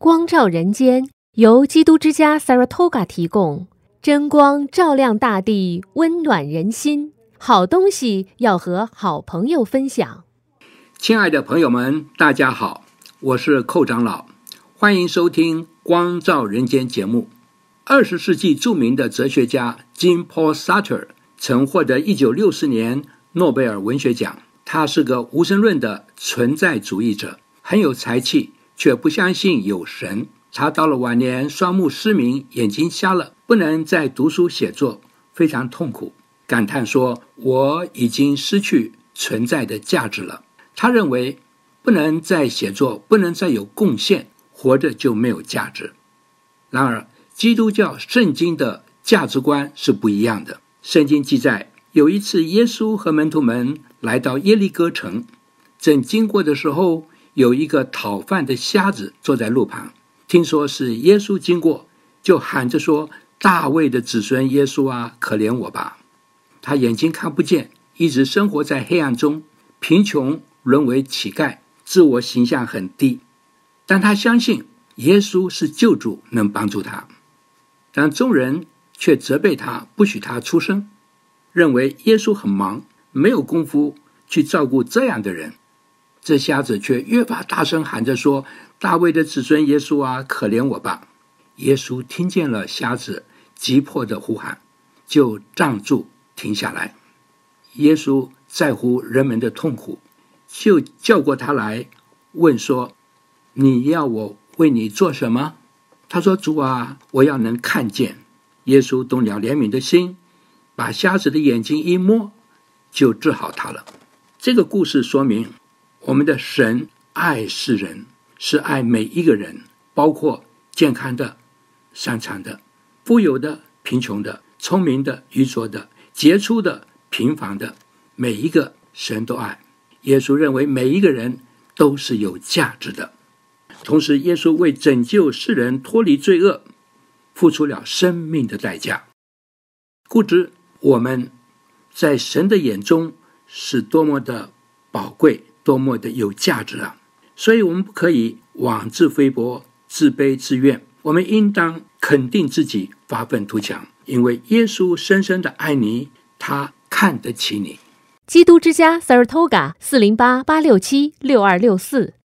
光照人间由基督之家 Saratoga 提供，真光照亮大地，温暖人心。好东西要和好朋友分享。 亲爱的朋友们，大家好，我是寇长老，欢迎收听光照人间节目。20世纪著名的哲学家 Jean-Paul Sartre 曾获得1960年诺贝尔文学奖。他是个无神论的存在主义者，很有才气，却不相信有神。他到了晚年双目失明，眼睛瞎了，不能再读书写作，非常痛苦，感叹说，我已经失去存在的价值了。他认为不能再写作，不能再有贡献，活着就没有价值。然而基督教圣经的价值观是不一样的。圣经记载，有一次耶稣和门徒们来到耶利哥城，正经过的时候，有一个讨饭的瞎子坐在路旁，听说是耶稣经过，就喊着说，大卫的子孙耶稣啊，可怜我吧。他眼睛看不见，一直生活在黑暗中，贫穷，沦为乞丐，自我形象很低，但他相信耶稣是救主，能帮助他。但众人却责备他，不许他出声，认为耶稣很忙，没有功夫去照顾这样的人。这瞎子却越发大声喊着说，大卫的子孙耶稣啊，可怜我吧。耶稣听见了瞎子急迫的呼喊，就站住停下来。耶稣在乎人们的痛苦，就叫过他来，问说，你要我为你做什么？他说，主啊，我要能看见。耶稣动了怜悯的心，把瞎子的眼睛一摸，就治好他了。这个故事说明，我们的神爱世人，是爱每一个人，包括健康的、擅长的、富有的、贫穷的、聪明的、愚拙的、杰出的、平凡的，每一个神都爱。耶稣认为每一个人都是有价值的。同时耶稣为拯救世人脱离罪恶，付出了生命的代价。故知我们在神的眼中是多么的宝贵，多么的有价值啊！所以我们不可以妄自菲薄，自卑自怨，我们应当肯定自己，发愤图强，因为耶稣深深的爱你，他看得起你。 基督之家 Saratoga 408-867-6264